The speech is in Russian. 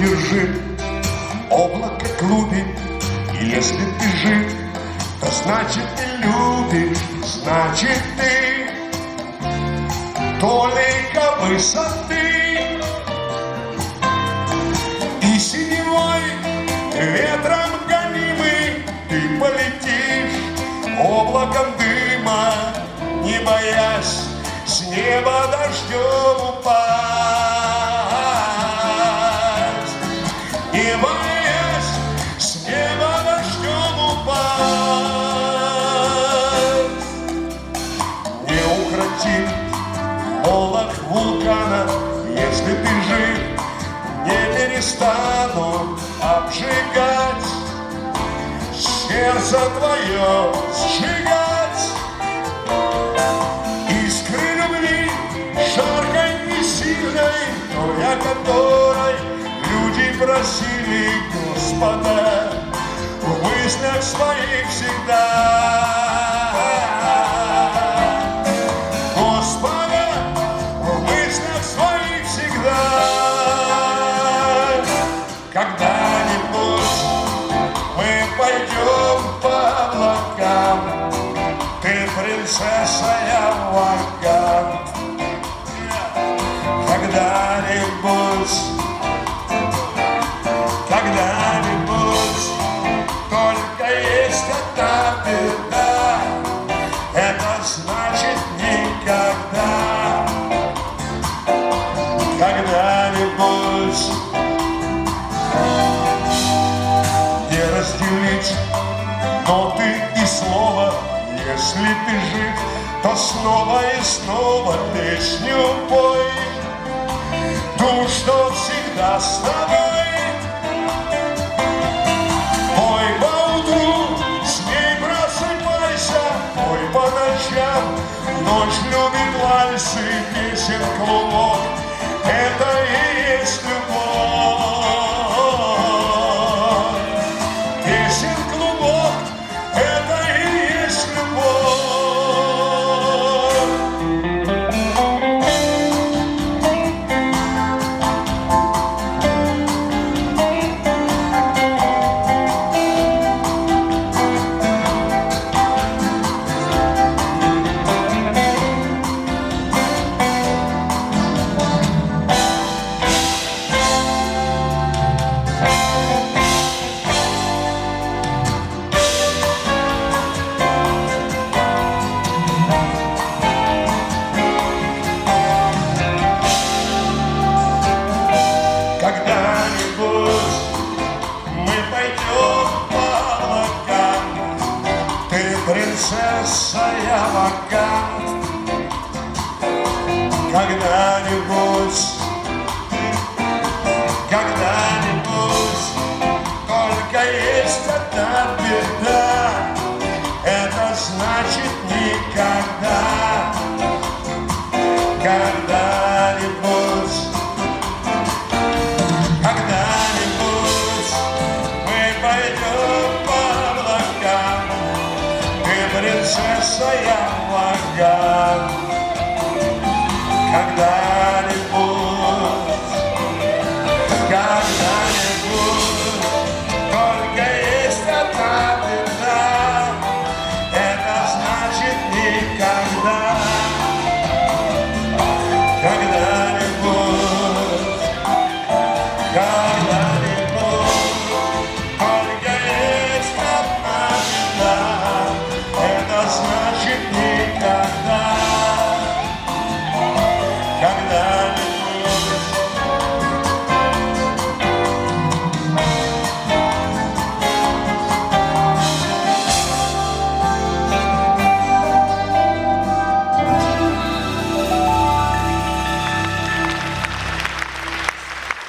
держит облако клубит. И если ты жив, то значит ты любишь, значит ты только высоты. И синевой ветром гонимый ты полетишь облаком дыма, не боясь с неба дождем упасть, не боясь с неба дождем упасть. Неукротим полох вулкана, если ты жив, не перестану обжигать сердце твое, сжигать искры любви жаркой и сильной, той, о которой люди просили Господа в мыслях своих всегда. Господа в мыслях своих всегда. Когда-нибудь мы пойдем по облакам, ты принцесса, я ваган. Когда-нибудь, когда-нибудь, только есть одна беда, это значит никогда. Когда-нибудь не разделить ноты и слова. Если ты жив, то снова и снова песню пой, ту, что всегда с тобой. Пой поутру, с ней просыпайся, пой по ночам, ночь любит вальсы, песен клубок, это и есть любовь. Песен клубок, это и есть любовь. Когда-нибудь мы пойдем по облакам, ты принцесса, я ваган. Когда-нибудь, когда-нибудь, только есть одна беда, это значит никогда. Когда-нибудь, когда-нибудь мы пойдем по облакам, ты принцесса, я ваган. Когда